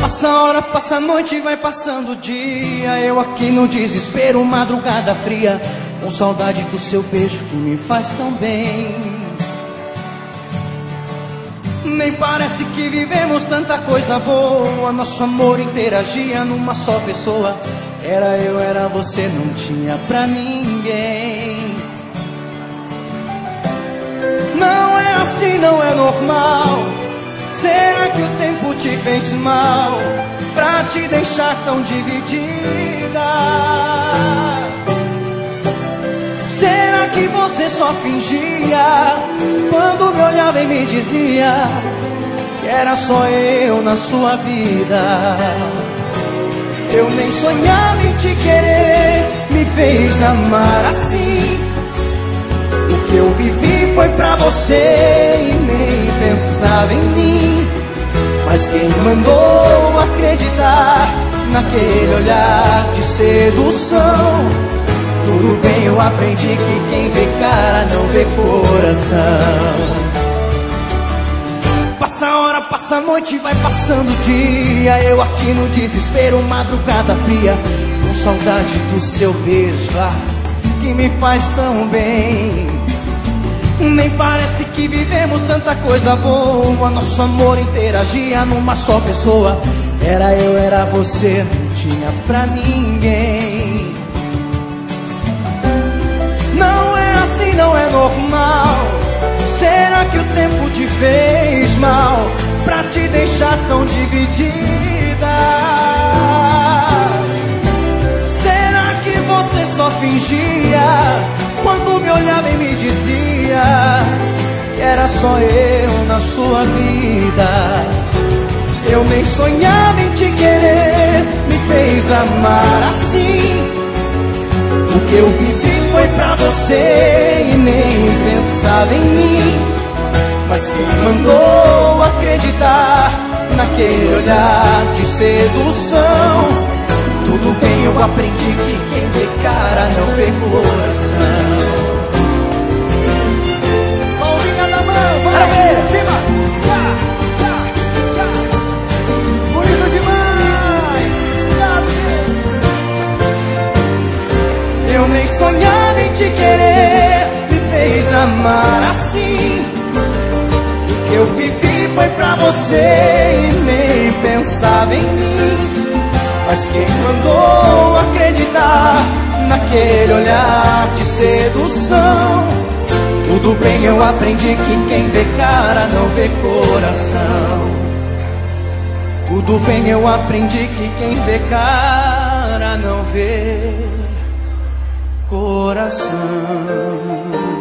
Passa a hora, passa a noite, vai passando o dia. Eu aqui no desespero, madrugada fria, com saudade do seu beijo que me faz tão bem. Nem parece que vivemos tanta coisa boa. Nosso amor interagia numa só pessoa. Era eu, era você, não tinha pra ninguém. Não é assim, não é normal. Será que o tempo te fez mal pra te deixar tão dividida? Será que você só fingia quando me olhava e me dizia que era só eu na sua vida? Eu nem sonhava em te querer, me fez amar assim. O que eu vivi foi pra você e nem pensava em mim. Mas quem mandou acreditar naquele olhar de sedução? Tudo bem, eu aprendi que quem vê cara não vê coração. Passa a hora, passa a noite, vai passando o dia. Eu aqui no desespero, madrugada fria, com saudade do seu beijo que me faz tão bem. Nem parece que vivemos tanta coisa boa. Nosso amor interagia numa só pessoa. Era eu, era você, não tinha pra ninguém. Não é assim, não é normal. Será que o tempo te fez mal pra te deixar tão dividida? Será que você só fingia quando me olhava e me dizia que era só eu na sua vida? Eu nem sonhava em te querer, me fez amar assim. O que eu vivi foi pra você e nem pensava em mim. Mas quem mandou acreditar naquele olhar de sedução? Tudo bem, eu aprendi que quem vê cara não vê coração. Mãozinha na mão, vai ver, cima, tchá, tchá, tchá. Bonito demais, eu nem sonhava em te querer, me fez amar assim. O que eu vivi foi pra você e nem pensava em mim. Mas quem mandou acreditar naquele olhar de sedução? Tudo bem, eu aprendi que quem vê cara não vê coração. Tudo bem, eu aprendi que quem vê cara não vê coração.